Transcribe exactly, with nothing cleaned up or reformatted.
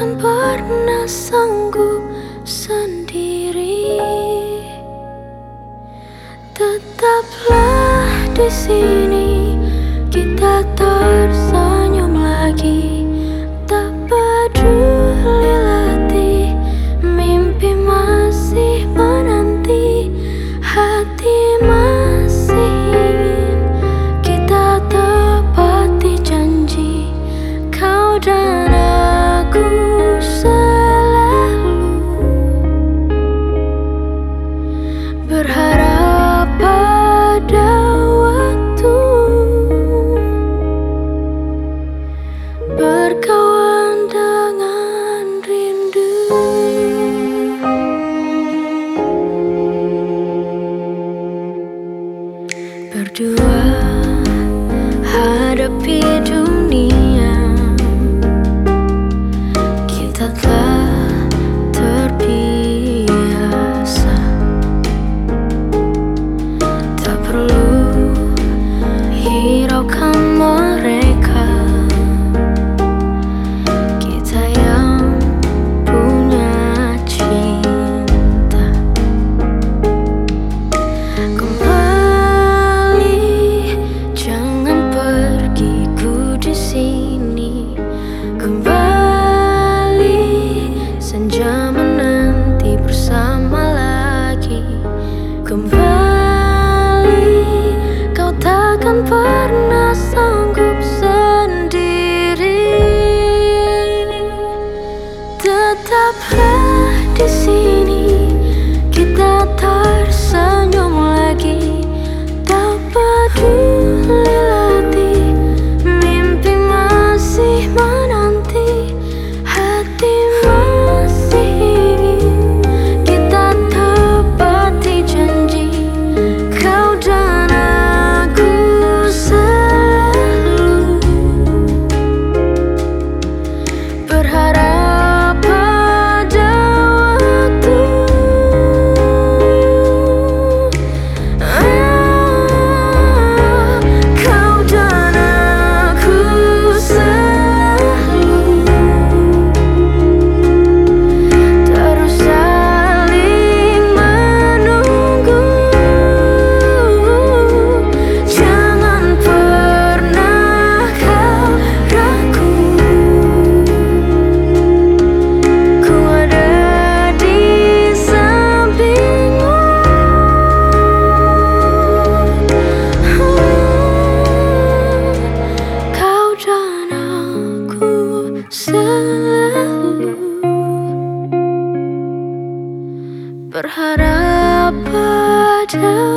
takkan pernah sanggup sendiri. Tetaplah di sini, kita tersenyum lagi. Tak peduli latih, mimpi masih menanti. Hati masih ingin kita tepati janji. Kau dan aku selalu berharap pada waktu, berkawan dengan rindu. Berdua hadapi dunia, kita telah terbiasa. Tak perlu hiraukan mereka, kita yang punya cinta. Kembali, jangan pergi, ku di sini. Kembali, senja menanti bersama lagi. Kembali, kau takkan pernah sanggup sendiri. Tetaplah di sini, kita tersenyum lagi. Tak peduli latih, mimpi masih menanti. Hati masih ingin kita tepati janji. Kau dan aku selalu berharap pada waktu. Ah, kau dan aku selalu terus saling menunggu. Jangan pernah kau ragu, ku ada di sampingmu. Kau dan aku selalu berharap pada